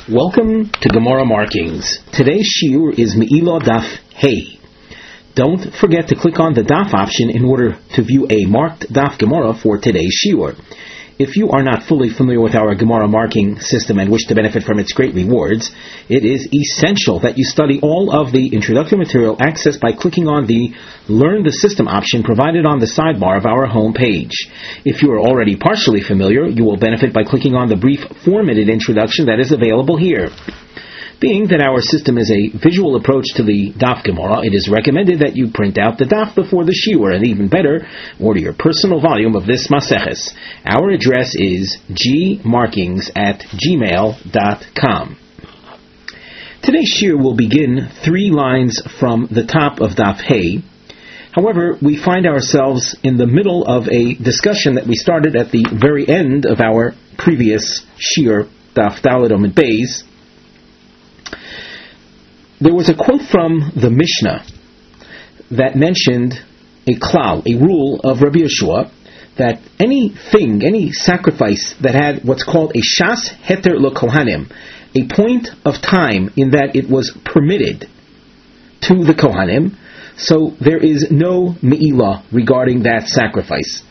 Welcome to Gemara Markings. Today's shiur is Me'ilah Daf Hey. Don't forget to click on the Daf option in order to view a marked Daf Gemara for today's shiur. If you are not fully familiar with our Gemara marking system and wish to benefit from its great rewards, it is essential that you study all of the introductory material accessed by clicking on the Learn the System option provided on the sidebar of our home page. If you are already partially familiar, you will benefit by clicking on the brief 4-minute introduction that is available here. Being that our system is a visual approach to the Daf Gemara, it is recommended that you print out the Daf before the shiur, and even better, order your personal volume of this Maseches. Our address is gmarkings@gmail.com. Today's shiur will begin 3 lines from the top of Daf Hey. However, we find ourselves in the middle of a discussion that we started at the very end of our previous shiur, Daf Daled Amud Beis. There was a quote from the Mishnah that mentioned a klal, a rule of Rabbi Yeshua, that any sacrifice that had what's called a shas heter lekohanim, a point of time in that it was permitted to the kohanim, so there is no me'ilah regarding that sacrifice.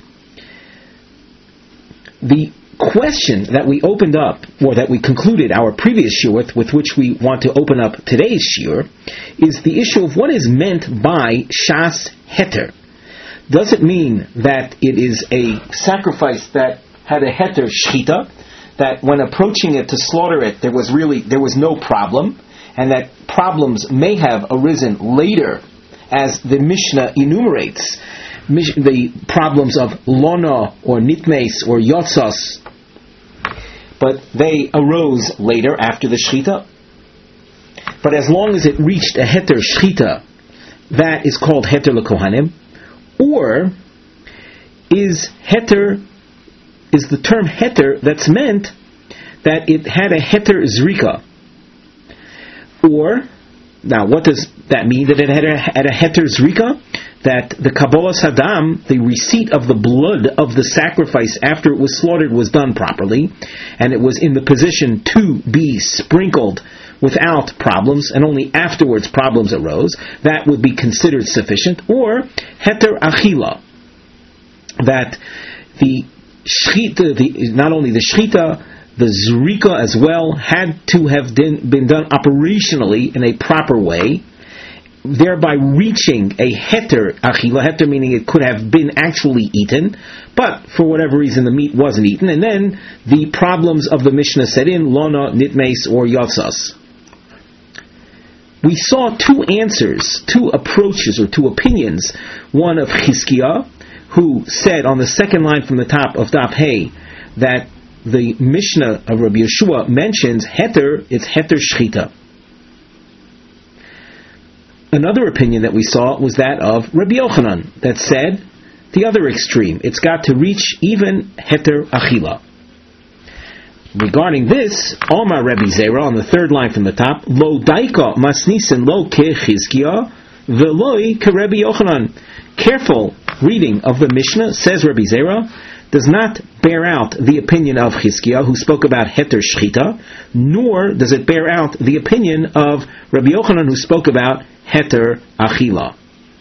The question that we opened up, or that we concluded our previous shiur with which we want to open up today's shiur, is the issue of what is meant by shas heter. Does it mean that it is a sacrifice that had a heter shchita, that when approaching it to slaughter it, there was no problem, and that problems may have arisen later, as the Mishnah enumerates, the problems of lona, or nitmes, or yotzas, but they arose later after the shchita. But as long as it reached a heter shchita, that is called heter lekohanim. Or is the term heter that's meant that it had a heter zrika? Or, now what does that mean, that it had a heter zrika? That the Kabbalah Sadam, the receipt of the blood of the sacrifice after it was slaughtered, was done properly, and it was in the position to be sprinkled without problems, and only afterwards problems arose, that would be considered sufficient. Or heter achila, that the shchita, not only the shchita, the zrika as well, had to have been done operationally in a proper way, thereby reaching a heter achila, heter meaning it could have been actually eaten, but for whatever reason the meat wasn't eaten, and then the problems of the Mishnah set in, lona, nitmes, or yotzas. We saw 2 answers, 2 approaches, or 2 opinions. One of Chizkiah, who said on the second line from the top of Daf Hey that the Mishnah of Rabbi Yeshua mentions heter, it's heter shchita. Another opinion that we saw was that of Rabbi Yochanan, that said the other extreme, it's got to reach even heter achila. Regarding this, Omar Rabbi Zera, on the third line from the top, lo daika masnisen lo ke Chizkiah veloi ke Rabbi Yochanan. Careful reading of the Mishnah, says Rabbi Zera, does not bear out the opinion of Chizkiah, who spoke about heter shchita, nor does it bear out the opinion of Rabbi Yochanan, who spoke about heter achila.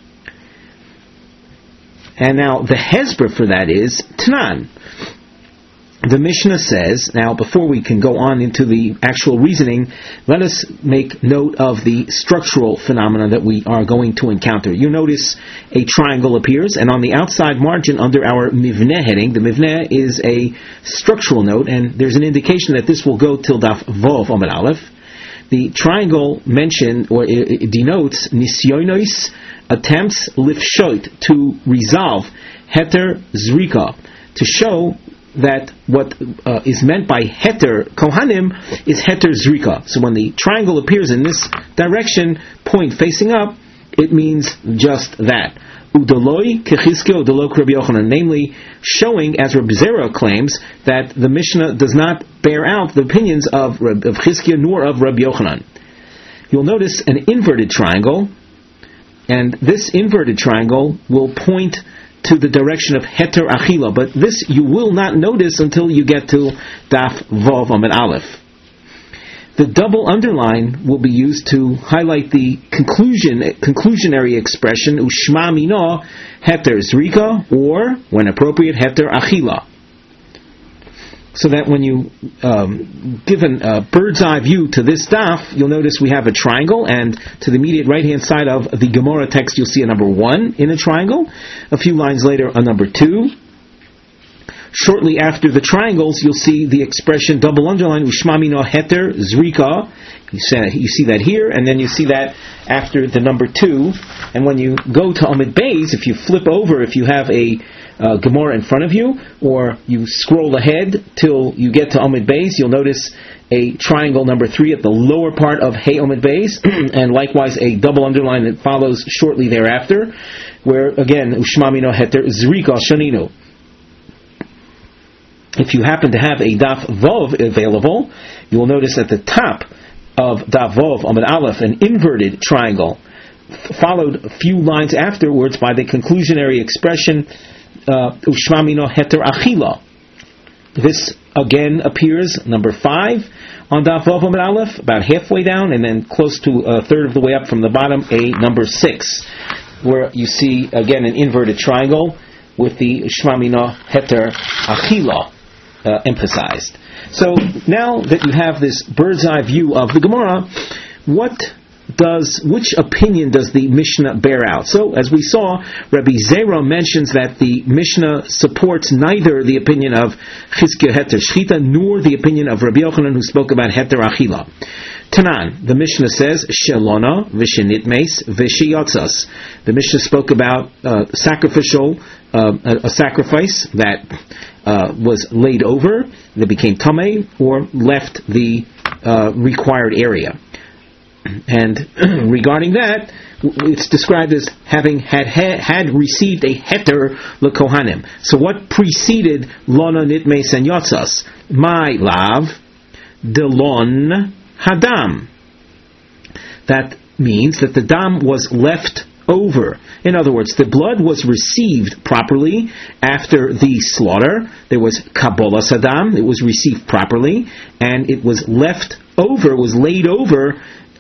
And now the hesber for that is Tanan. The Mishnah says, now before we can go on into the actual reasoning, let us make note of the structural phenomena that we are going to encounter. You notice a triangle appears, and on the outside margin under our mivneh heading, the mivneh is a structural note, and there's an indication that this will go till Daf Vov Amud Aleph. The triangle mentioned, or it denotes nisyonos, attempts lifshoit, to resolve heter zrika, to show that what is meant by heter kohanim is heter zrika. So when the triangle appears in this direction, point facing up, it means just that. Udaloi kechizkiah udaloi Rabbi Yochanan, namely showing, as Rabbi Zera claims, that the Mishnah does not bear out the opinions of Chizkiah nor of Rabbi Yochanan. You'll notice an inverted triangle, and this inverted triangle will point to the direction of heter achila, but this you will not notice until you get to Daf Vov Amud Aleph. The double underline will be used to highlight the conclusionary expression ushma mino heter zrika, or, when appropriate, heter achila. So that when you give a bird's eye view to this daf, you'll notice we have a triangle, and to the immediate right-hand side of the Gemara text, you'll see a number 1 in a triangle. A few lines later, a number 2. Shortly after the triangles, you'll see the expression double underline ushma mino heter zrika. You see that here, and then you see that after the number 2. And when you go to Amud Beis, if you flip over, if you have a Gemara in front of you, or you scroll ahead till you get to Amud Beis, you'll notice a triangle number 3 at the lower part of Hey Amud Beis, and likewise a double underline that follows shortly thereafter, where again ushma mino heter zrika shaninu. If you happen to have a Daf Vov available, you will notice at the top of Daf Vov Amud Aleph an inverted triangle, followed a few lines afterwards by the conclusionary expression ushma mino heter achila. This again appears number 5 on Daf Vav Amud Aleph, about halfway down, and then close to a third of the way up from the bottom, a number 6, where you see again an inverted triangle with the ushma mino heter achila emphasized. So now that you have this bird's eye view of the Gemara, which opinion does the Mishnah bear out? So, as we saw, Rabbi Zera mentions that the Mishnah supports neither the opinion of Chizkiah heter shchita nor the opinion of Rabbi Yochanan, who spoke about heter achila. Tanan, the Mishnah says, Shelona v'shenitmes v'sheyotzas. The Mishnah spoke about a sacrifice that was laid over, that became tamei, or left the required area. And regarding that, it's described as having had received a heter lekohanim. So what preceded lona nitmes and yotzas? My lav delon hadam. That means that the dam was left over. In other words, the blood was received properly after the slaughter. There was kabbalah sadam. It was received properly, and it was left over. Was laid over.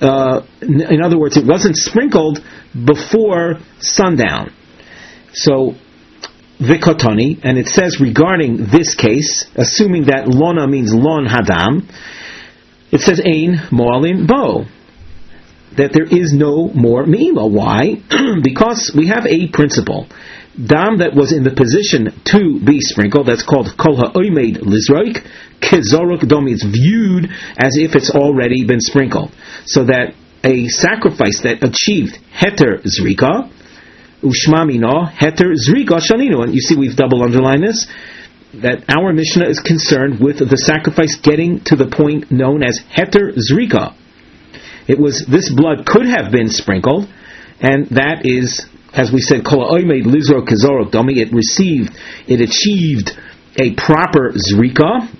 In other words, it wasn't sprinkled before sundown. So, vikotoni, and it says regarding this case, assuming that lona means lon hadam, it says ein mo'alin bo, that there is no more me'ila. Why? Because we have a principle. Dam that was in the position to be sprinkled, that's called kol ha'oimed lizroik, kezorok domi, it's viewed as if it's already been sprinkled. So that a sacrifice that achieved heter zrika, ushma mino heter zrika shaninu, and you see we've double underlined this, that our Mishnah is concerned with the sacrifice getting to the point known as heter zrika. It was, this blood could have been sprinkled, and that is, as we said, kol ha'oimed lizrok kezorok domi, it achieved a proper zrika,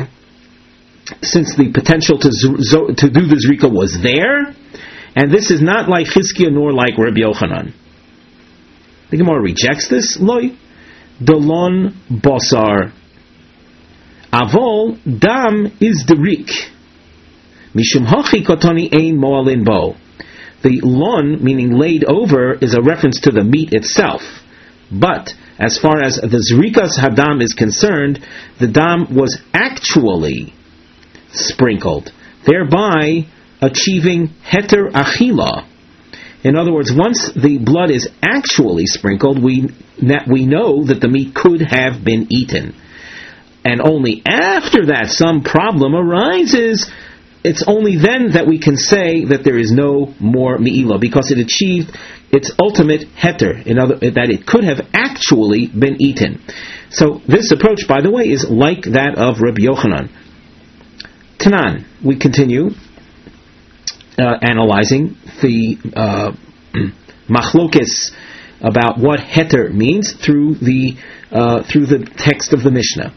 since the potential to do the zrika was there, and this is not like Chizkiah nor like Rabbi Yochanan. The Gemara rejects this. Loi dolon basar avol dam is derik mishum hachi kotoni ein mo'alin bo. The lon, meaning laid over, is a reference to the meat itself, but as far as the zrikas hadam is concerned, the dam was actually sprinkled, thereby achieving heter achila. In other words, once the blood is actually sprinkled, we know that the meat could have been eaten. And only after that some problem arises, it's only then that we can say that there is no more me'ila, because it achieved its ultimate heter, that it could have actually been eaten. So this approach, by the way, is like that of Rabbi Yochanan. Tanan, we continue analyzing the machlokes about what heter means through the text of the Mishnah.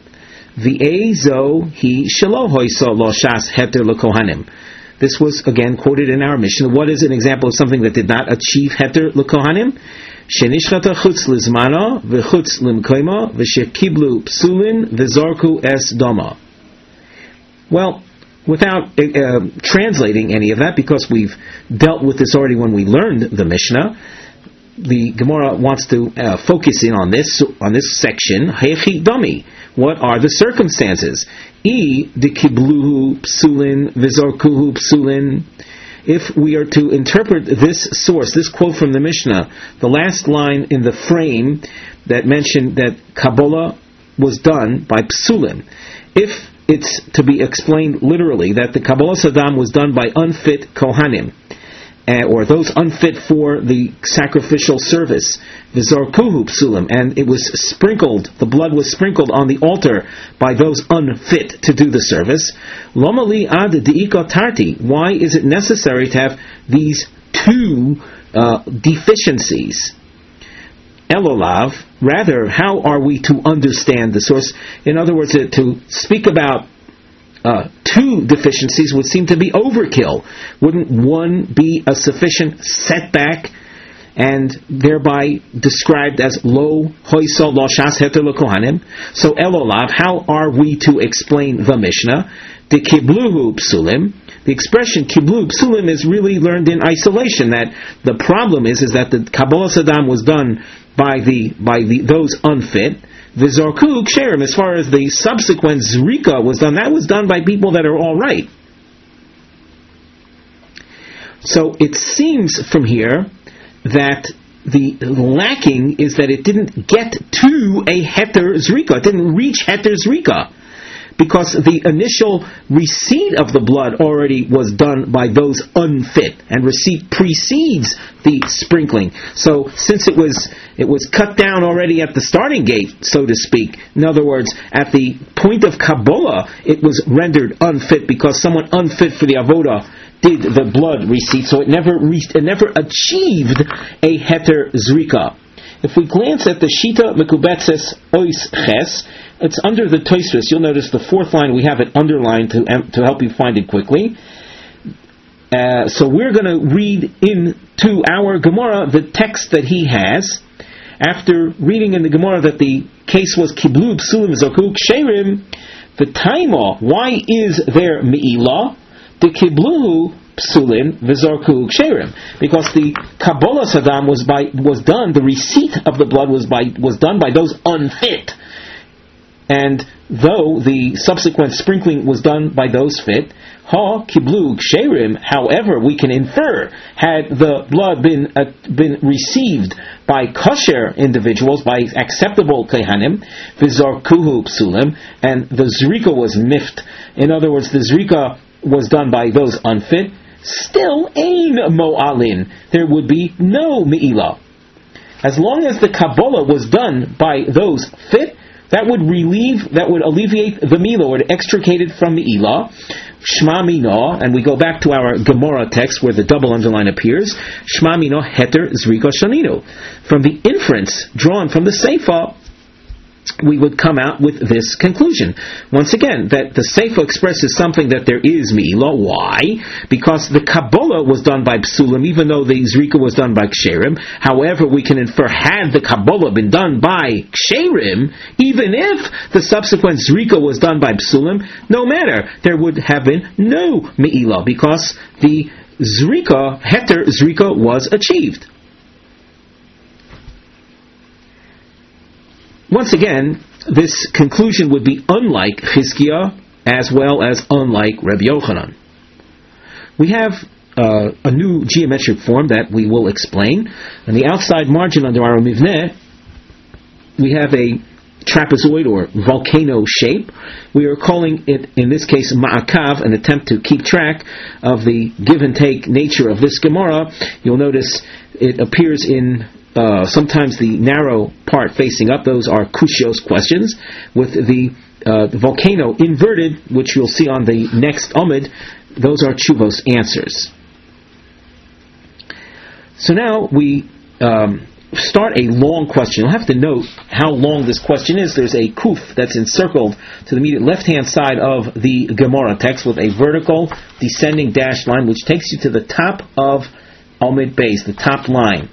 V'ezo hi shelo hoyso lo shas heter lekohanim. This was again quoted in our Mishnah. What is an example of something that did not achieve heter lekohanim? Shenishchata chutz lizmana v'chutz limkoima v'shekiblu psulin v'zorku es doma. Well, without translating any of that, because we've dealt with this already when we learned the Mishnah, the Gemara wants to focus in on this section. Hechi dami. What are the circumstances? I de kibluhu psulin vizorkuhu psulin. If we are to interpret this source, this quote from the Mishnah, the last line in the frame that mentioned that Kabbalah was done by psulim, if it's to be explained literally that the Kabbalah Saddam was done by unfit Kohanim, or those unfit for the sacrificial service, v'zarkuhu psulim, and it was sprinkled, the blood was sprinkled on the altar by those unfit to do the service. Lomali ad deika tarti. Why is it necessary to have these two deficiencies? Elolav. Rather, how are we to understand the source? In other words, to speak about two deficiencies would seem to be overkill. Wouldn't one be a sufficient setback and thereby described as lo hoisa lo shas heter lo kohanim? So elolav, how are we to explain the Mishnah? The kibluhu psulim. The expression kiblu psulim is really learned in isolation. That the problem is that the Kabbalah Saddam was done by those unfit. V'zorku ksherim, as far as the subsequent zrika was done, that was done by people that are all right. So it seems from here that the lacking is that it didn't get to a heter zrika, it didn't reach heter zrika, because the initial receipt of the blood already was done by those unfit, and receipt precedes the sprinkling. So since it was cut down already at the starting gate, so to speak, in other words, at the point of Kabbalah, it was rendered unfit because someone unfit for the avodah did the blood receipt, so it never achieved a heter zrika. If we glance at the Shita Mekubetzes Ois Ches, it's under the Tosfos. You'll notice the fourth line, we have it underlined to help you find it quickly. So we're going to read into our Gemara the text that he has. After reading in the Gemara that the case was Kiblu Psulim Zoku Ksherim, the Taima, why is there Me'ilah? The Kiblu Psulim V'Zorku Ksherim, because the Kabbalah Saddam was done, the receipt of the blood was done by those unfit. And though the subsequent sprinkling was done by those fit, ha kiblu ksherim, however, we can infer, had the blood been received by kosher individuals, by acceptable kehanim, v'zarkuhu psulim, and the zrika was mift. In other words, the zrika was done by those unfit. Still, ein mo'alin, there would be no me'ilah. As long as the Kabbalah was done by those fit, that would alleviate the milah, or extricate it from Me'ilah. Shma Mino, and we go back to our Gemara text where the double underline appears. Shma Mino heter zrika shaninu. From the inference drawn from the Seifa, we would come out with this conclusion. Once again, that the Seifa expresses something that there is Me'ilah. Why? Because the Kabbalah was done by Psulim, even though the Zrika was done by Ksherim. However, we can infer, had the Kabbalah been done by Ksherim, even if the subsequent Zrika was done by Psulim, no matter, there would have been no Me'ilah, because the Zrika, Heter Zrika, was achieved. Once again, this conclusion would be unlike Chizkiah as well as unlike Rabbi Yochanan. We have a new geometric form that we will explain. On the outside margin under our Mivneh, we have a trapezoid or volcano shape. We are calling it, in this case, Ma'akav, an attempt to keep track of the give and take nature of this Gemara. You'll notice it appears in sometimes the narrow part facing up. Those are Kushios questions, with the volcano inverted, which you'll see on the next Amud. Those are Chuvos answers. So now we start a long question. You'll have to note how long this question is. There's a kuf that's encircled to the immediate left-hand side of the Gemara text with a vertical descending dashed line, which takes you to the top of Amud Beis, the top line.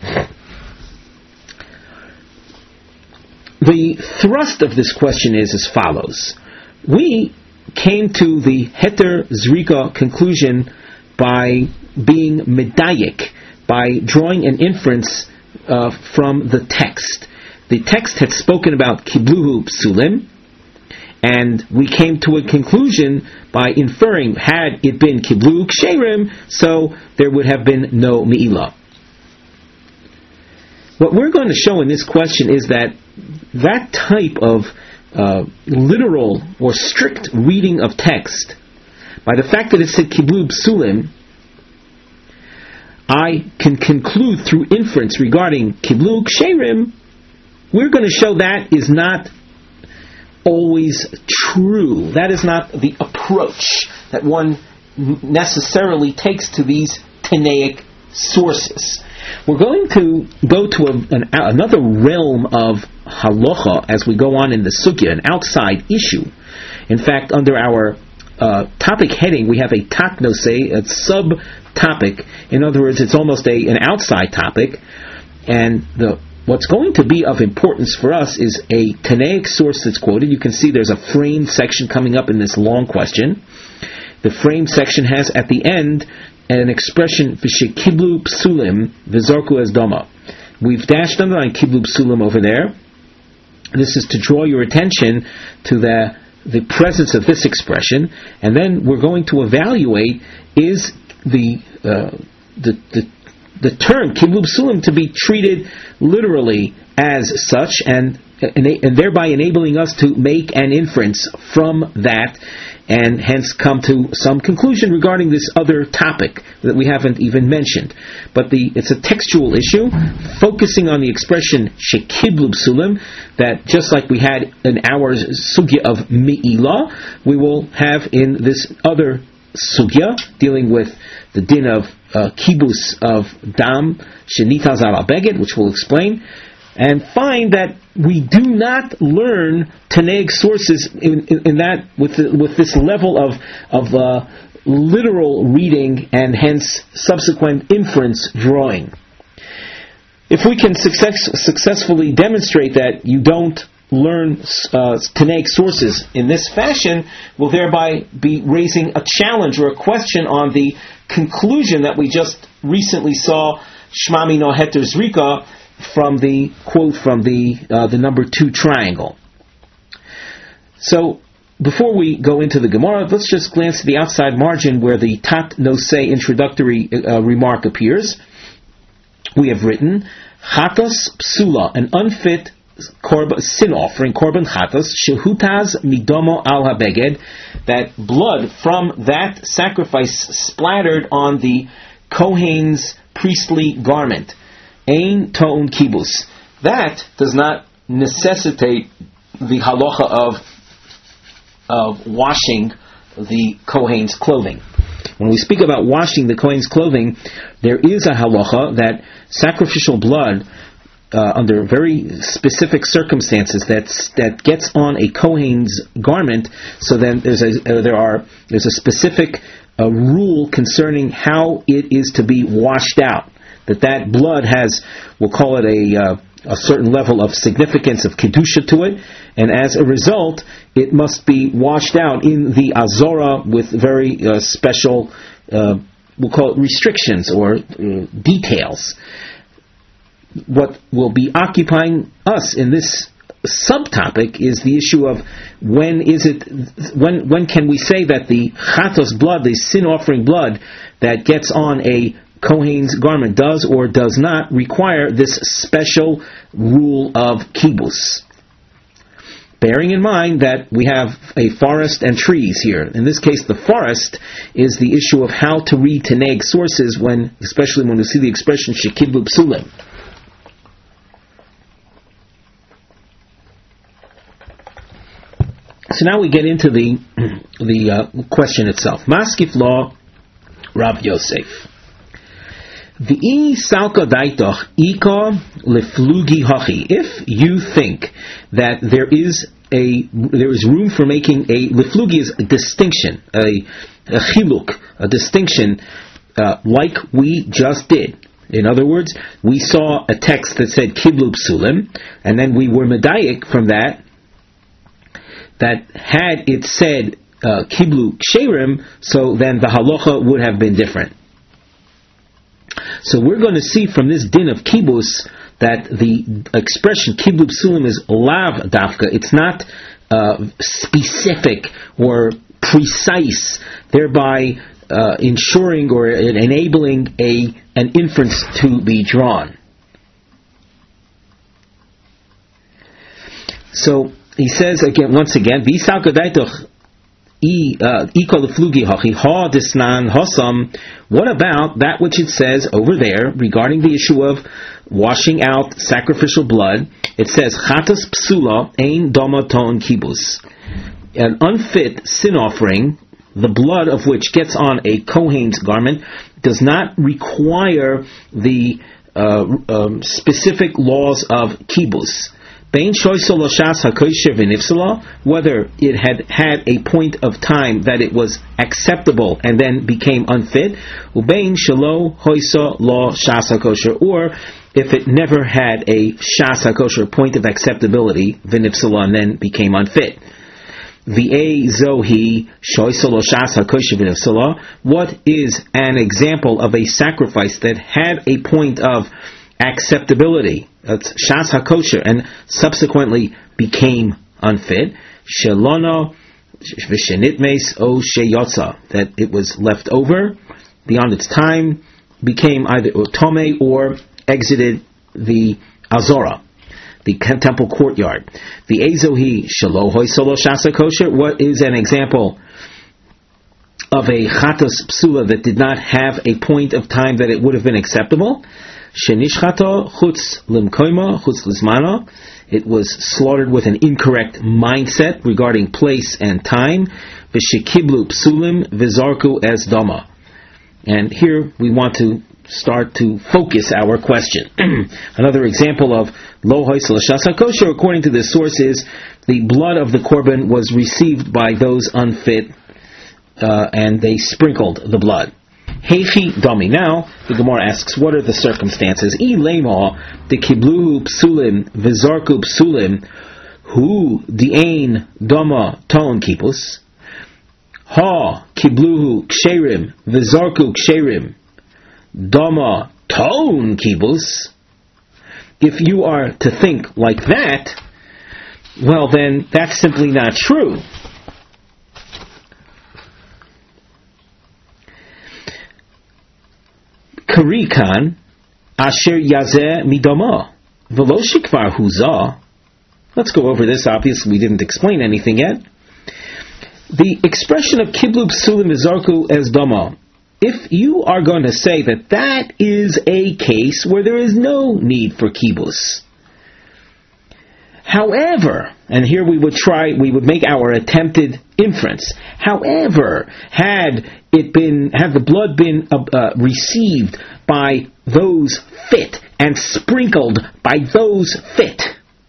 The thrust of this question is as follows. We came to the Heter Zrika conclusion by being medayik, by drawing an inference from the text. The text had spoken about kibluhu psulim, and we came to a conclusion by inferring, had it been kibluhu ksherim, so there would have been no me'ilah. What we're going to show in this question is that type of literal or strict reading of text, by the fact that it said kibluhu psulim, I can conclude through inference regarding kibluhu ksherim. We're going to show that is not always true. That is not the approach that one necessarily takes to these Tanaic sources. We're going to go to another realm of halacha as we go on in the sugya, an outside issue. In fact, under our topic heading, we have a taknosei, a sub-topic. In other words, it's almost an outside topic. And what's going to be of importance for us is a Tanaic source that's quoted. You can see there's a frame section coming up in this long question. The frame section has at the end an expression, v'shekiblu psulim v'zorku as doma. We've dashed underline kiblu psulim over there. This is to draw your attention to the presence of this expression, and then we're going to evaluate, is the term kiblu psulim to be treated literally as such, and thereby enabling us to make an inference from that, and hence come to some conclusion regarding this other topic that we haven't even mentioned. But it's a textual issue, focusing on the expression shekiblu psulim, that just like we had in our sugya of me'ilah, we will have in this other sugya, dealing with the din of kibus of dam shenitaz al beged, which we'll explain, and find that we do not learn Tanaic sources in that with this level of literal reading and hence subsequent inference drawing. If we can successfully demonstrate that you don't learn Tanaic sources in this fashion, we'll thereby be raising a challenge or a question on the conclusion that we just recently saw, Shema Mino Heter Zrika, from the quote from the number 2 triangle. So, before we go into the Gemara, let's just glance at the outside margin where the Tat Nosei introductory remark appears. We have written, Chatos Psula, an unfit sin offering, Korban Chatos, Shehutaz Midomo al HaBeged, that blood from that sacrifice splattered on the Kohen's priestly garment. Ein To'un Kibus. That does not necessitate the halacha of washing the Kohen's clothing. When we speak about washing the Kohen's clothing, there is a halacha that sacrificial blood, under very specific circumstances, that gets on a Kohen's garment, so then there's a specific rule concerning how it is to be washed out. That blood has, we'll call it a certain level of significance of kedusha to it, and as a result, it must be washed out in the azora with very special, we'll call it restrictions or details. What will be occupying us in this subtopic is the issue of when can we say that the chatos blood, the sin offering blood that gets on a Kohen's garment, does or does not require this special rule of kibus. Bearing in mind that we have a forest and trees here. In this case, the forest is the issue of how to read Tanaic sources, especially when we see the expression shekiblu psulim. So now we get into the question itself. Maskif law, Rav Yosef. V'i salka daitoch ika leflugi hachi. If you think that there is room for making a leflugi is a distinction, a chiluk, a distinction, like we just did. In other words, we saw a text that said kiblu psulim, and then we were medayik from that had it said kiblu ksherim, so then the halacha would have been different. So we're going to see from this din of kibus that the expression kiblu psulim is lav dafka. It's not specific or precise, thereby ensuring or enabling an inference to be drawn. So he says once again, what about that which it says over there regarding the issue of washing out sacrificial blood? It says, Chatas psula ein dama ton kibus. An unfit sin offering, the blood of which gets on a Kohen's garment, does not require the specific laws of kibus. Whether it had a point of time that it was acceptable and then became unfit, or if it never had a shas hakosher, point of acceptability, v'nifsala, and then became unfit. What is an example of a sacrifice that had a point of acceptability, that's shas hakosher, and subsequently became unfit? Shelono v'shenitmes o sheyotza, that it was left over beyond its time, became either tome or exited the azora, the temple courtyard. The ezohi shalohoi solo shasa kosher. What is an example of a chatos psula that did not have a point of time that it would have been acceptable? Shenishchato chutz limkoima chutz lizmano. It was slaughtered with an incorrect mindset regarding place and time. V'shekiblu psulim v'zarku es dama. And here we want to start to focus our question. Another example of lo hoisel shasa kosher, according to this source, is the blood of the korban was received by those unfit, and they sprinkled the blood. Heichi dami. Now the Gemara asks, what are the circumstances? I lema de kibluhu psulim v'zarku psulim hu di'ain dama ton kipus ha kibluhu ksherim v'zarku ksherim dama ton kibus. If you are to think like that, well then that's simply not true. Karikan asher yazeh midama v'lo shikvar huzah. Let's go over this. Obviously we didn't explain anything yet. The expression of kiblu psulim v'zarku es dama, if you are going to say that that is a case where there is no need for kibus, however, and here we would make our attempted inference. However, had the blood been received by those fit and sprinkled by those fit,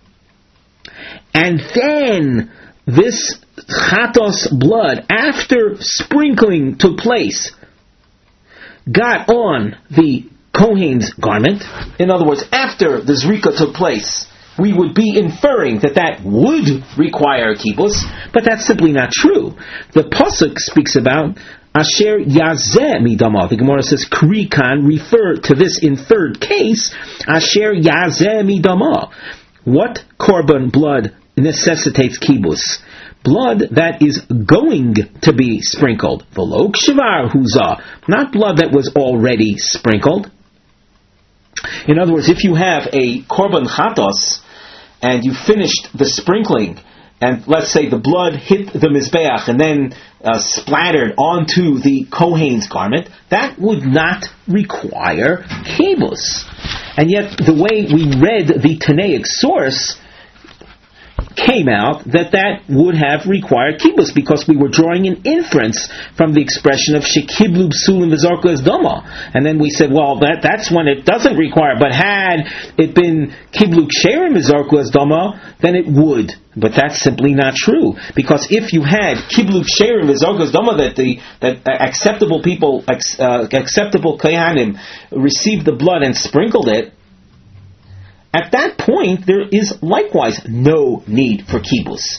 and then this chatos blood, after sprinkling took place, got on the Kohen's garment, in other words, after the zrika took place, we would be inferring that would require kibus, but that's simply not true. The pasuk speaks about asher yazeh midama. The Gemara says krikan, refer to this inferred case, asher yazeh midama. What korban blood necessitates kibus? Blood that is going to be sprinkled. V'lo kshivar huzah, not blood that was already sprinkled. In other words, if you have a korban chatos and you finished the sprinkling, and let's say the blood hit the mizbeach and then splattered onto the Kohen's garment, that would not require kibus. And yet, the way we read the Tanaic source came out that would have required kibus, because we were drawing an inference from the expression of shekiblu psulim v'zarku es dama, and then we said, well, that's when it doesn't require. But had it been kiblu ksherim v'zarku es dama, then it would. But that's simply not true, because if you had kiblu ksherim v'zarku es dama, that acceptable people, acceptable kohanim received the blood and sprinkled it, at that point, there is likewise no need for kibus.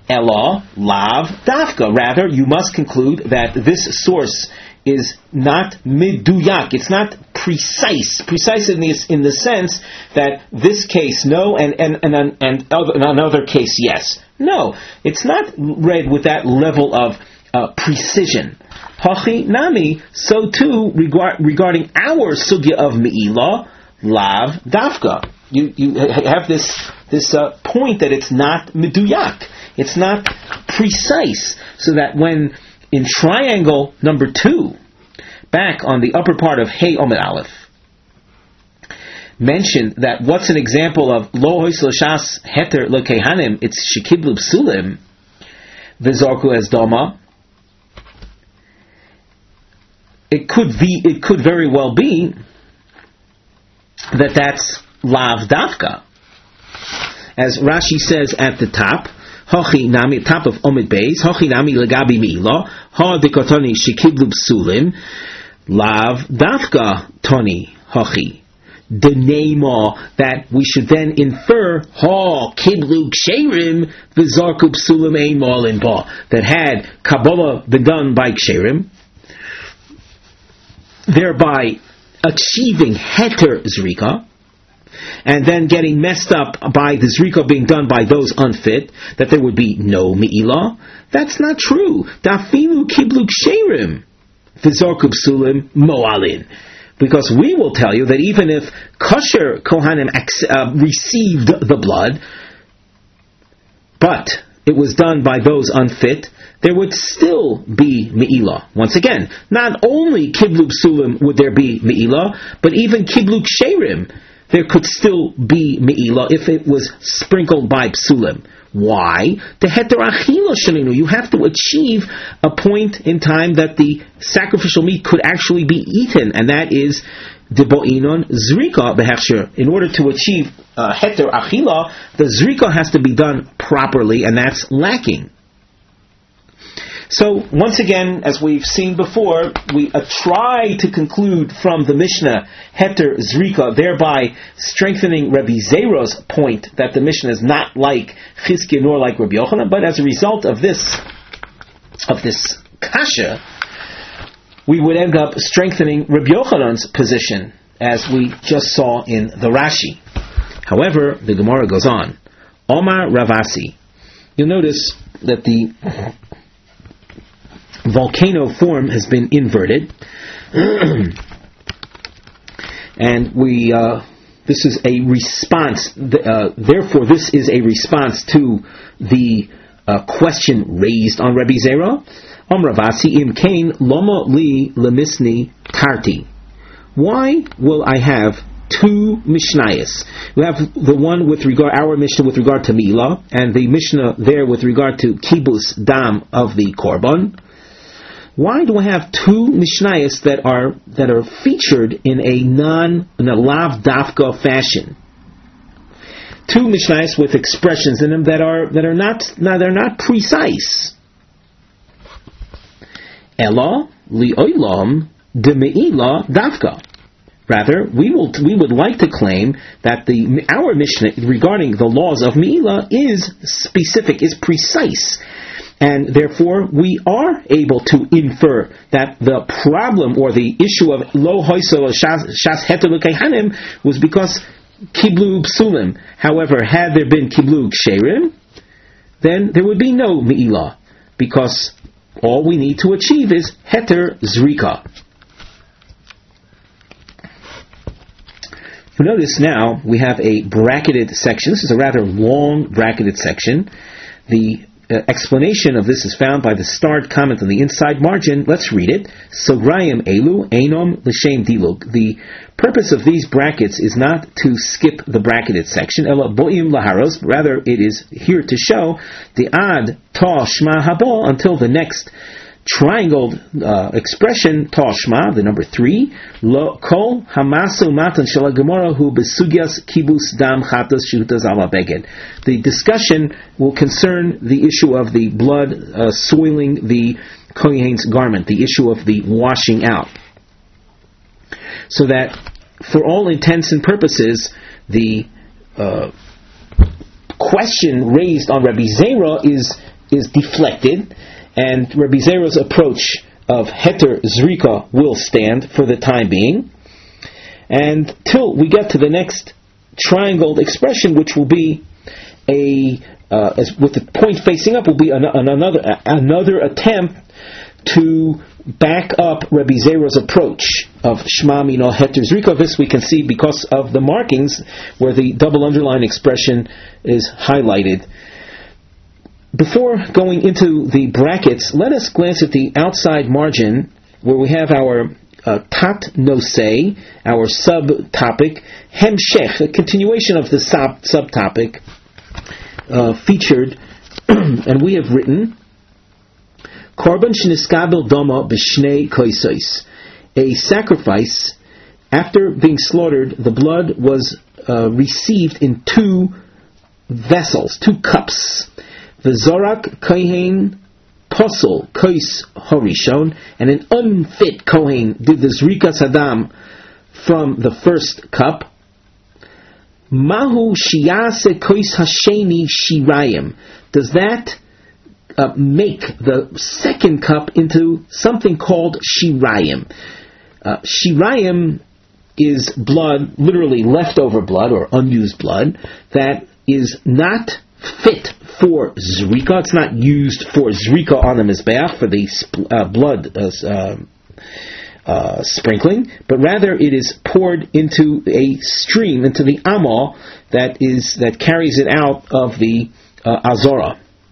Ela lav dafka. Rather, you must conclude that this source is not miduyak. It's not precise. Precise in the sense that this case no, and another case yes. No, it's not read with that level of precision. Hachi nami. So too regarding our sugya of me'ilah lav dafka. You have this point that it's not meduyak. It's not precise. So that when in triangle number 2, back on the upper part of Hey Omed Aleph, mentioned that what's an example of lo hois lo shas heter lo kehanim, it's shekiblu psulim, v'zorku as doma. It could very well be that that's lav dafka. As Rashi says at the top, Hochi nami, top of Omid Beis, Hochi nami legabi mi'ila, ha dekotoni shekiblu psulim, lav dafka toni hochi. The nema, that we should then infer ha kiblu ksherim v'zarku psulim ein malin ba, that had Kabbalah been done by ksherim, thereby achieving heter zrika, and then getting messed up by the zrika being done by those unfit, that there would be no mi'ilah. That's not true. Dafilu kiblu ksherim v'zarku psulim mo'alin. Because we will tell you that even if kosher kohanim received the blood, but it was done by those unfit, there would still be me'ilah. Once again, not only kiblu psulim would there be me'ilah, but even kiblu ksherim, there could still be me'ilah if it was sprinkled by psulim. Why? The heter achila shalinu. You have to achieve a point in time that the sacrificial meat could actually be eaten, and that is debo'inon zrika behechsher. In order to achieve heter achila, the zrika has to be done properly, and that's lacking. So, once again, as we've seen before, we try to conclude from the Mishnah heter zrika, thereby strengthening Rabbi Zero's point that the Mishnah is not like Chizkiah nor like Rabbi Yochanan, but as a result of this kasha, we would end up strengthening Rabbi Yochanan's position, as we just saw in the Rashi. However, the Gemara goes on. Omar Ravasi. You'll notice that the volcano form has been inverted, and this is a response. Therefore, this is a response to the question raised on Rabbi Zera. Ravasi im kain lama li lemisni tarti. Why will I have two Mishnayos? We have the one with regard, our Mishnah with regard to Milah, and the Mishnah there with regard to Kibus Dam of the Korban. Why do I have two Mishnayos that are featured in a lav dafka fashion? Two Mishnayos with expressions in them that are not precise. Ela li'olam demeila dafka. Rather, we would like to claim that our Mishnah regarding the laws of Me'ilah is specific, is precise. And therefore, we are able to infer that the problem or the issue of lo hoiso shas heter l'kehanim was because kiblu psulim. However, had there been kiblu ksherim, then there would be no me'ilah, because all we need to achieve is heter zrika. You notice now we have a bracketed section. This is a rather long bracketed section. The explanation of this is found by the starred comment on the inside margin. Let's read it. Sograyim elu einom l'shem dilug. The purpose of these brackets is not to skip the bracketed section. Ela boim laharos. Rather, it is here to show the ad ta shma habo until the next triangled expression ta shma, the number 3. Lo kol hamasu matan shel gemara hu besugyas kibus dam chatas shutas ala beged. The discussion will concern the issue of the blood soiling the kohen's garment, the issue of the washing out. So that, for all intents and purposes, the question raised on Rabbi Zera is is deflected, and Rabbi Zera's approach of Heter Zrika will stand for the time being, and till we get to the next triangled expression, which will be with the point facing up, will be another attempt to back up Rabbi Zera's approach of Shema Mino Heter Zrika. This we can see because of the markings where the double underline expression is highlighted. Before going into the brackets, let us glance at the outside margin where we have our Tat Nosei, our subtopic, Hemshech, a continuation of the subtopic featured, and we have written Korban sheniskabel dama b'shnei koisos, a sacrifice after being slaughtered. The blood was received in 2 vessels, 2 cups. V'zorak kohen posel kois horishon, and an unfit kohen did the zrika sadam from the first cup. Mahu shiyase kois hasheni shirayim. Does that make the second cup into something called shirayim? Shirayim is blood, literally leftover blood or unused blood, that is not fit for zrika. It's not used for zrika on the mizbeach for the blood sprinkling, but rather it is poured into a stream, into the amal that carries it out of the azora.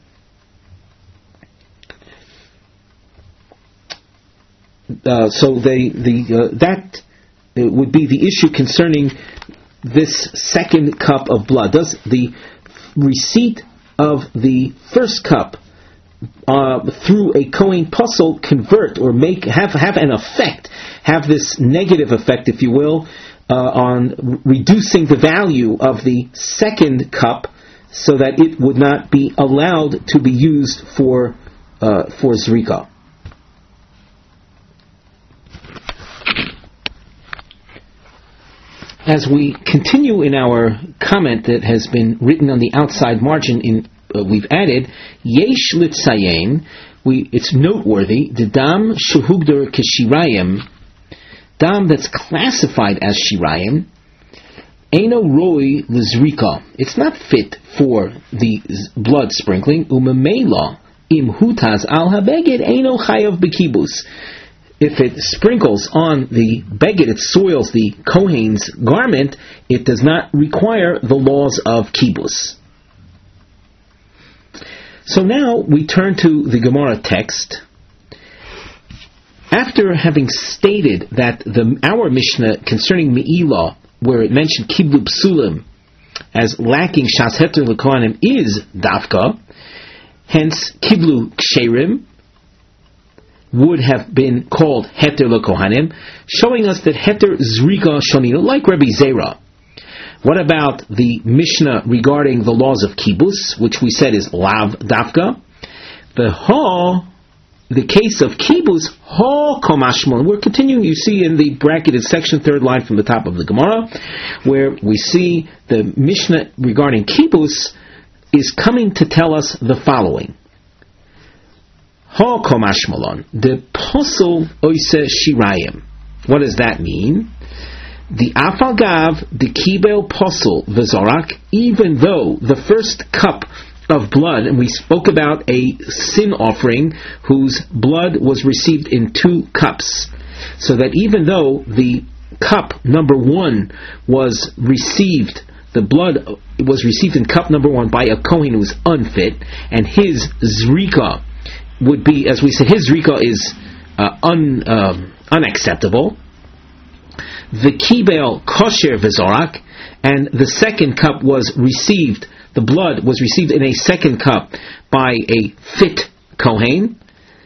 So that would be the issue concerning this second cup of blood. Does the receipt of the first cup through a Kohen Posel convert or have an effect, have this negative effect, if you will, on reducing the value of the second cup, so that it would not be allowed to be used for zrika? As we continue in our comment that has been written on the outside margin, we've added Yesh Litzayin. It's noteworthy. The dam shuhugder keshirayim, dam that's classified as shirayim, eino roi lizrika. It's not fit for the blood sprinkling. Umemela im hutaz al habeged eino chayav bekibus. If it sprinkles on the beged, it soils the Kohen's garment, it does not require the laws of kibbutz. So now we turn to the Gemara text. After having stated that our Mishnah concerning Me'ilah, where it mentioned Kiblu Psulim as lacking Shas Heter L'Kohanim, is Dafka, hence Kiblu Ksherim would have been called Heter L'Kohanim, showing us that Heter Zrika Shonino, like Rabbi Zera. What about the Mishnah regarding the laws of Kibbutz, which we said is Lav Dafka? The case of Kibbutz, Ha Komashmon. We're continuing, you see in the bracketed section, 3rd line from the top of the Gemara, where we see the Mishnah regarding Kibbutz is coming to tell us the following. Ha komashmalon, the posel oise shirayim. What does that mean? The afagav, the kibel posel v'zorak, even though the first cup of blood, and we spoke about a sin offering whose blood was received in 2 cups, so that even though the cup number 1 was received, the blood was received in cup number 1 by a Kohen who was unfit, and his zrika would be, as we said, his zrika is unacceptable. The kibel kosher v'zorak, and the second cup was received, the blood was received in a second cup by a fit Kohen.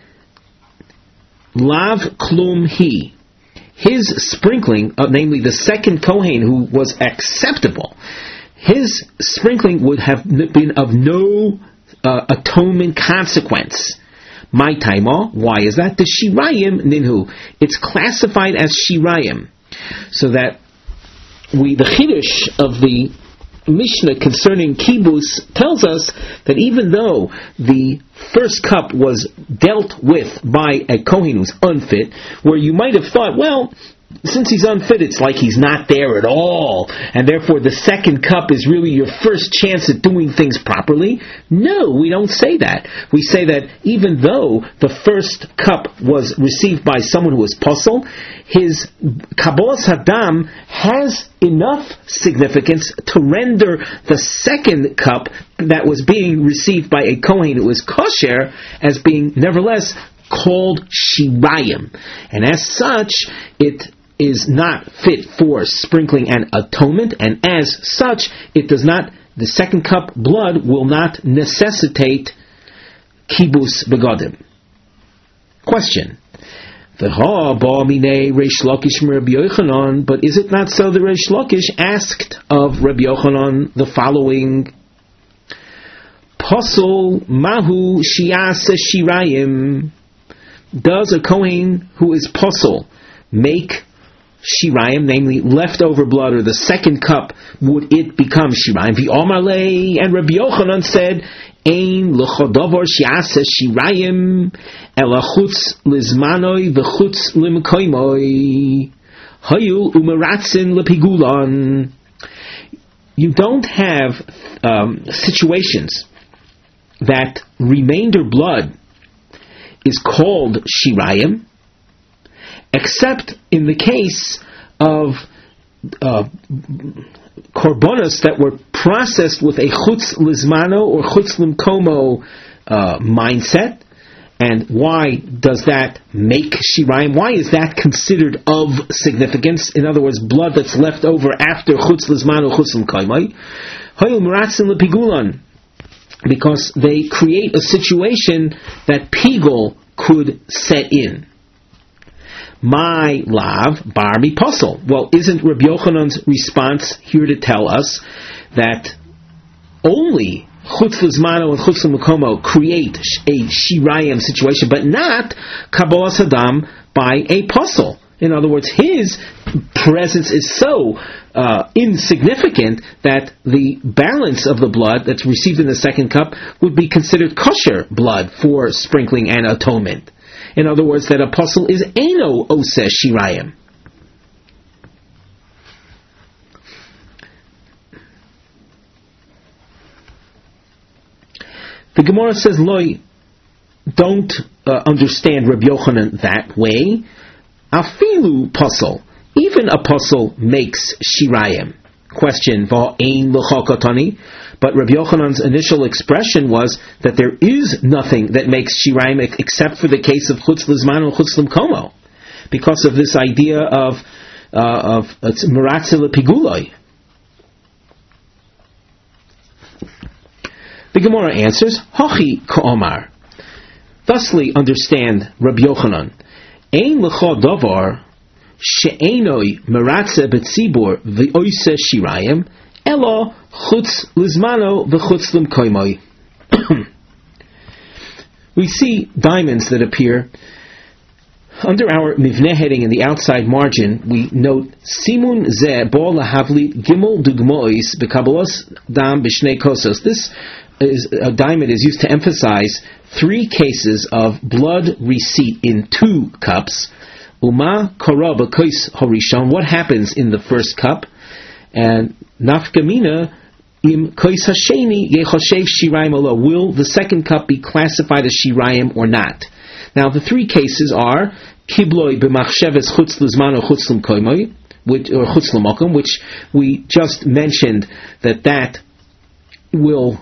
Lav klum hi, his sprinkling, namely the second Kohen who was acceptable, his sprinkling would have been of no atonement consequence. My taima, why is that? The shirayim ninhu, it's classified as shirayim, so that the chiddush of the Mishnah concerning Kibbutz tells us that even though the first cup was dealt with by a Kohen who's unfit, where you might have thought, well, since he's unfit, it's like he's not there at all, and therefore the second cup is really your first chance at doing things properly. No, we don't say that. We say that even though the first cup was received by someone who was puzzle, his Kabbalas Hadam has enough significance to render the second cup that was being received by a Kohen who was kosher as being nevertheless called Shirayim. And as such, it is not fit for sprinkling and atonement, and as such, the second cup blood will not necessitate kibus begodim. Question. But is it not so that Reish Lakish asked of Rabbi Yochanan the following? Posel mahu shiase shirayim. Does a Kohen who is posel make shirayim, namely leftover blood, or the second cup, would it become shirayim? V'omarlei, and Rabbi Yochanan said, Ein l'chodavar shi'aseh shirayim ela chutz lizmanoi v'chutz limkoimoi hayul umeratzin lepigulan. You don't have situations that remainder blood is called shirayim, except in the case of korbanos that were processed with a chutz lizmano or chutz limkomo mindset. And why does that make shirayim? Why is that considered of significance? In other words, blood that's left over after chutz lizmano, chutz limkomo. Hayul meratzin lepigulan, because they create a situation that pigul could set in. My lav bar mi posel. Well, isn't Rabbi Yochanan's response here to tell us that only chutz lizmano and chutz l'makomo create a shirayim situation, but not kabbalas hadam by a posel? In other words, his presence is so insignificant that the balance of the blood that's received in the second cup would be considered kosher blood for sprinkling and atonement. In other words, that apostle is Eino Oseh Shirayim. The Gemara says, Loi, don't understand Rabbi Yochanan that way. Afilu posel, even a posel makes Shirayim. Question, Va'ein l'chokotani. But Rabbi Yochanan's initial expression was that there is nothing that makes shirayim except for the case of chutz lizman and chutz limkomo, because of this idea of meratzeh lepiguloi. The Gemara answers, Hachi ka'omar. Thusly understand Rabbi Yochanan. Ein l'cha davar she'enoi meratzeh betzibur v'oiseh shirayim elo chutz lizmano v'chutz limkoimoi. We see diamonds that appear under our mivneh heading in the outside margin. We note simun zeh bo lahavlit gimel dugmois bekabalos dam b'shnei kosos. This is a diamond is used to emphasize 3 cases of blood receipt in 2 cups. Uma kara b'kos horishon. What happens in the first cup? And nafkamina im kois hasheni yechoshev shirayim alo. Will the second cup be classified as shirayim or not? Now the 3 cases are kibloi b'machsheves chutz lizmano chutz l'mkoimoi, or chutz l'mokum, which we just mentioned that will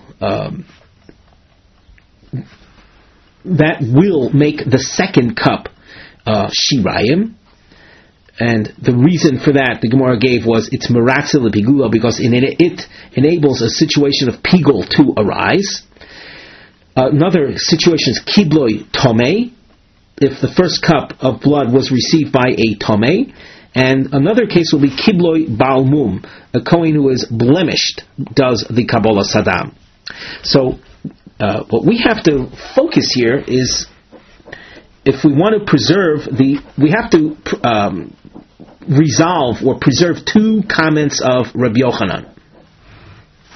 make the second cup shirayim. And the reason for that, the Gemara gave, was it's meratzeh lepigula, because it enables a situation of pigul to arise. Another situation is kibloi tomei, if the first cup of blood was received by a tomei. And another case will be kibloi balmum, a kohen who is blemished does the kabbalas hadam. So what we have to focus here is, if we want to preserve we have to resolve or preserve 2 comments of Rabbi Yochanan.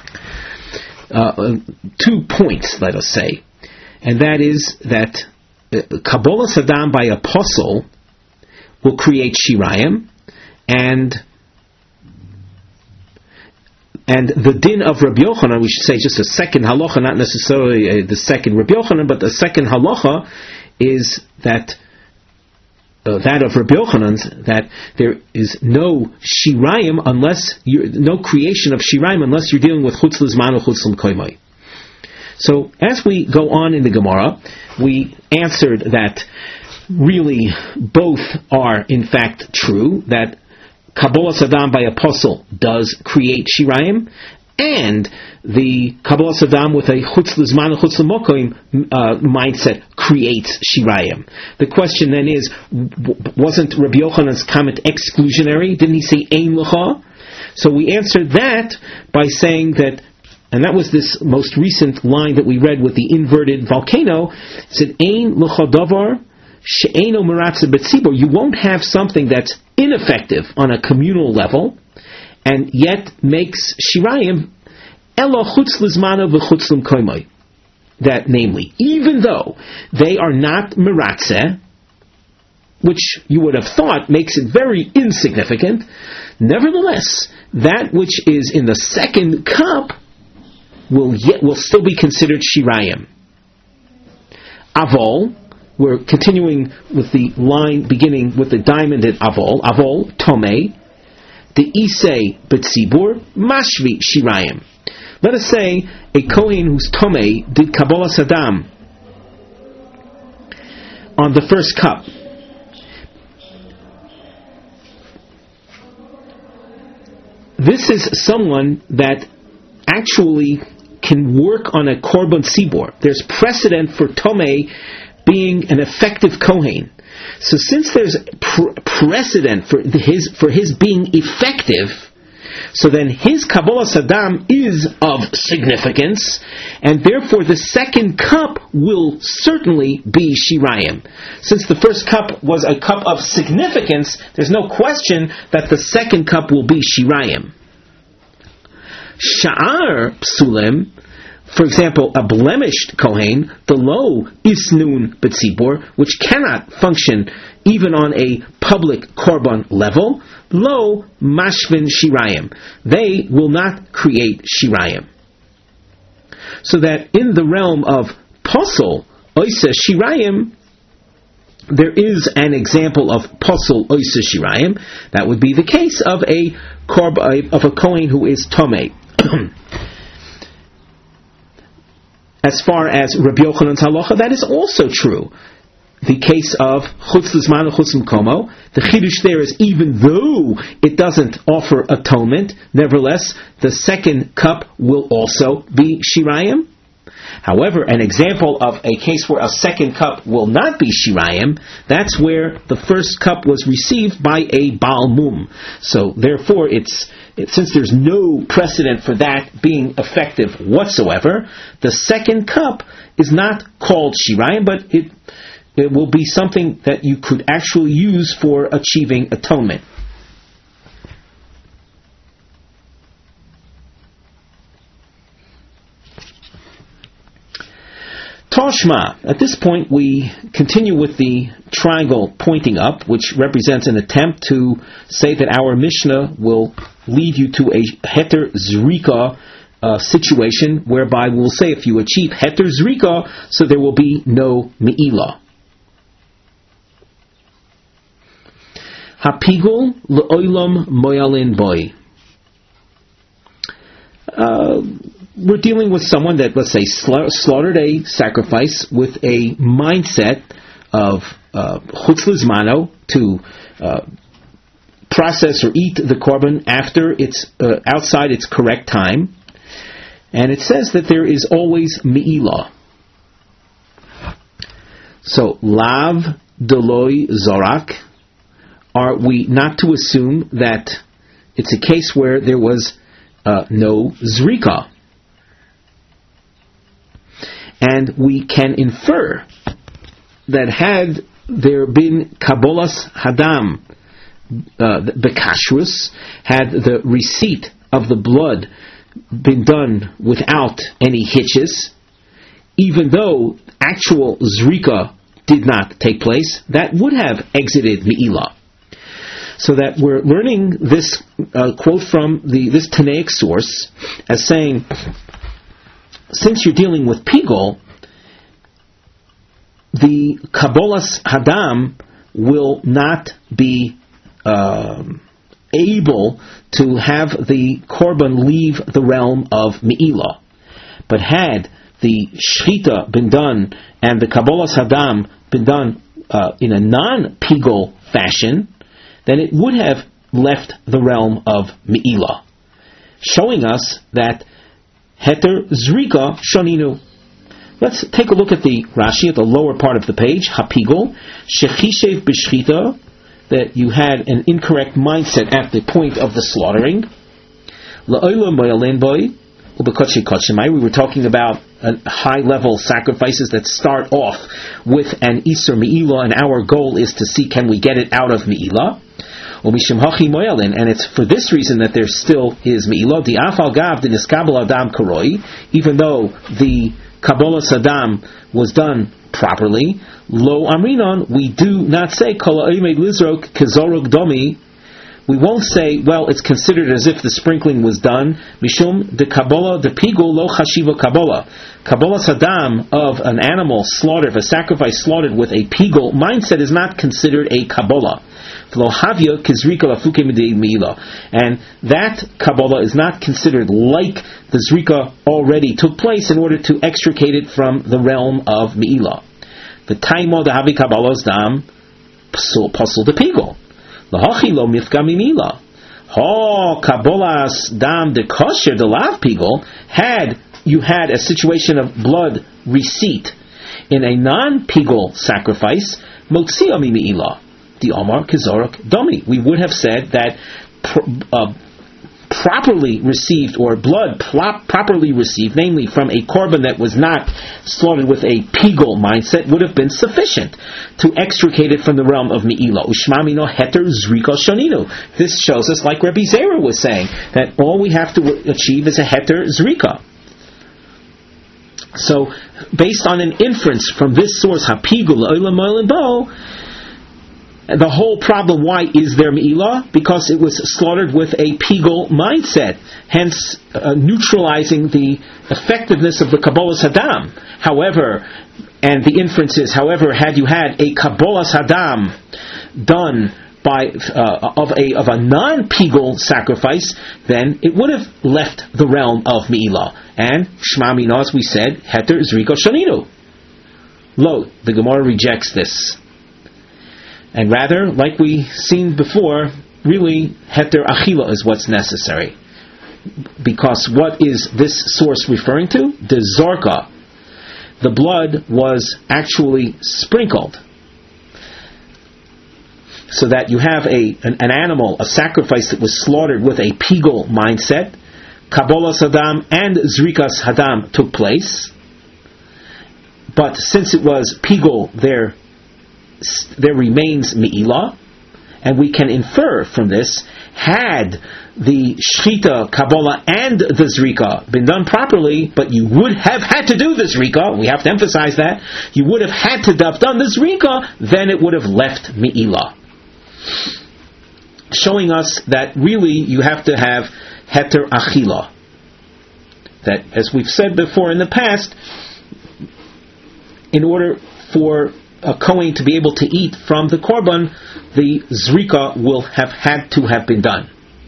2 points, let us say, and that is that Kabbalah Sadam by apostle will create Shirayim, and the din of Rabbi Yochanan, we should say just a second halacha, not necessarily the second Rabbi Yochanan, but the second halacha is that that of Rabbi Yochanan's, that there is no Shirayim no creation of Shirayim unless you're dealing with Chutz L'Zman or Chutz L'Koymai. So as we go on in the Gemara, we answered that really both are in fact true, that Kabbalah Sadam by apostle does create Shirayim, and the Kabbalah Sadam with a Chutz L'Zman, Chutz L'Mokoim mindset creates Shirayim. The question then is, wasn't Rabbi Yochanan's comment exclusionary? Didn't he say Ein L'cha? So we answered that by saying that, and that was this most recent line that we read with the inverted volcano. It said, Ein L'cha davar she'eino meratze b'tzibur. You won't have something that's ineffective on a communal level, and yet makes Shirayim ela chutz l'zmano v'chutz l'mkoymai. That, namely, even though they are not meratze, which you would have thought makes it very insignificant, nevertheless, that which is in the second cup will still be considered Shirayim. Avol, we're continuing with the line beginning with the diamond at Avol. Avol, Tomei, the Isei B'tzibur, Mashvi Shirayim. Let us say a Kohen who's Tomei did Kabbalah Sadam on the first cup. This is someone that actually can work on a Korban Tzibur. There's precedent for Tomei being an effective Kohen. So since there's precedent for his being effective, so then his Kabbalah Sadam is of significance, and therefore the second cup will certainly be Shirayim. Since the first cup was a cup of significance, there's no question that the second cup will be Shirayim. Sha'ar Psulim, for example, a blemished Kohen, the low Isnun B'tzibur, which cannot function even on a public Korban level, lo Mashvin Shirayim. They will not create Shirayim. So that in the realm of Posel, Oisa Shirayim, there is an example of Posel Oisa Shirayim. That would be the case of a Kohen who is Tomei. As far as Rabbi Yochanan's halacha, that is also true. The case of Chutz L'Zman and Chutz L'Komo, the Chidush there is, even though it doesn't offer atonement, nevertheless, the second cup will also be Shirayim. However, an example of a case where a second cup will not be Shirayim, that's where the first cup was received by a Baal Mum. So, therefore, since there's no precedent for that being effective whatsoever, the second cup is not called Shirayim, but it will be something that you could actually use for achieving atonement. Toshma. At this point, we continue with the triangle pointing up, which represents an attempt to say that our Mishnah will lead you to a Heter Zrika situation, whereby we'll say if you achieve Heter Zrika, so there will be no Me'ilah. Hapigul le'olam moyalin boy. We're dealing with someone that, let's say, slaughtered a sacrifice with a mindset of chutz l'zmano, to process or eat the korban after it's outside its correct time, and it says that there is always me'ilah. So lav deloi zorak. Are we not to assume that it's a case where there was no zrika? And we can infer that had there been Kabbalas Hadam, the kashrus, had the receipt of the blood been done without any hitches, even though actual zrika did not take place, that would have exited Me'ilah. So that we're learning this quote from this Tanaic source as saying, since you're dealing with Pigol, the Kabbalas Hadam will not be able to have the Korban leave the realm of Me'ilah. But had the Shechita been done and the Kabbalas Hadam been done in a non-Pigol fashion, then it would have left the realm of Me'ilah, showing us that Heter Zrika Shoninu. Let's take a look at the Rashi at the lower part of the page. Hapigol Shechishev B'Shchita, that you had an incorrect mindset at the point of the slaughtering. La'olam Boyalen Boy Ubekotche Kotshemai. We were talking about high-level sacrifices that start off with an Isur Me'ilah, and our goal is to see can we get it out of Me'ilah. And it's for this reason that there still is Me'ilah. The Afal Gav the Niskabel Adam Karoi, even though the Kabbalas Hadam was done properly, Lo Amrinon, we do not say Kol Ha'omed Lizrok Kezorok Domi. We won't say, well, it's considered as if the sprinkling was done. Mishum de Kabbalah de Pigul lo Chashiva Kabbalah. Kabbalas Hadam of an animal slaughtered, of a sacrifice slaughtered with a Pigul mindset is not considered a Kabbalah. And that Kabbalah is not considered like the Zrika already took place in order to extricate it from the realm of Me'ilah. The Taimo de Havi Kabbalah's Dam Pasul de Pigul. Lahachilo Mifka Mimila. Ha Kabbalah's Dam de Kosher de Lav Pigul. Had you had a situation of blood receipt in a non-Pigul sacrifice, Motzia Mimi'ilah. The Omar Kizorok Domi. We would have said that properly received, or blood properly received, namely from a korban that was not slaughtered with a Pigul mindset, would have been sufficient to extricate it from the realm of Me'ilah. Ushmamino Heter Zrika Shoninu. This shows us, like Rabbi Zera was saying, that all we have to achieve is a Heter Zrika. So, based on an inference from this source, Hapigul Olam Olam Bo, the whole problem, why is there Me'ilah? Because it was slaughtered with a Pigul mindset, hence neutralizing the effectiveness of the Kabbalas Hadam. However, and the inference is, however, had you had a Kabbalas Hadam done by of a non-Pigul sacrifice, then it would have left the realm of Me'ilah. And Shema Mino, as we said, Heter Zrika Shoninu. Lo, the Gemara rejects this. And rather, like we seen before, really, Heter Achila is what's necessary. Because what is this source referring to? The Zorka. The blood was actually sprinkled. So that you have an animal, a sacrifice that was slaughtered with a Pigul mindset. Kabbalas Hadam and Zrikas Hadam took place. But since it was Pigul, there remains Me'ilah, and we can infer from this, had the Shechita, Kabbalah, and the Zrika been done properly, but you would have had to do the Zrika, we have to emphasize that, you would have had to have done the Zrika, then it would have left Me'ilah. Showing us that really you have to have Heter Achila. That, as we've said before in the past, in order for a Kohen to be able to eat from the Korban, the Zrika will have had to have been done.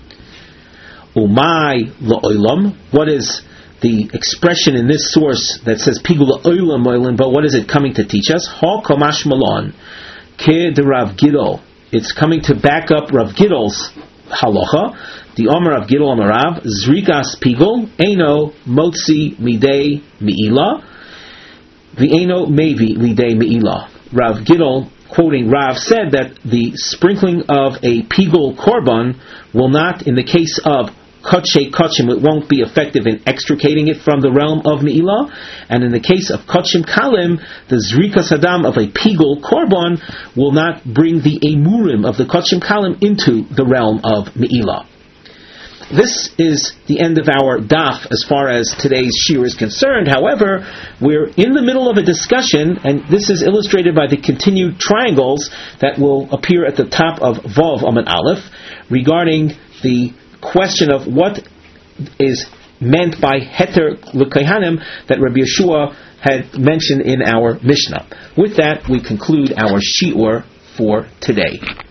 Umay la'olam. What is the expression in this source that says Pigul la'olam olam, but what is it coming to teach us? Ha komash malon. Ke de Rav Gidol. It's coming to back up Rav Gidol's halacha. The Omer Rav Gidol Amarav, Zrikas Pigul, Eino Motzi Midei Me'ilah, the Eino Mevi Lidei Me'ilah. Rav Gidol, quoting Rav, said that the sprinkling of a Pigul Korban will not, in the case of Kodshe Kodshim, it won't be effective in extricating it from the realm of Me'ilah, and in the case of Kodshim Kalim, the Zrikas Hadam of a Pigul Korban will not bring the Emurim of the Kodshim Kalim into the realm of Me'ilah. This is the end of our daf as far as today's shiur is concerned. However, we're in the middle of a discussion, and this is illustrated by the continued triangles that will appear at the top of Vav Amud Aleph, regarding the question of what is meant by Heter L'Kohanim that Rabbi Yeshua had mentioned in our Mishnah. With that, we conclude our shiur for today.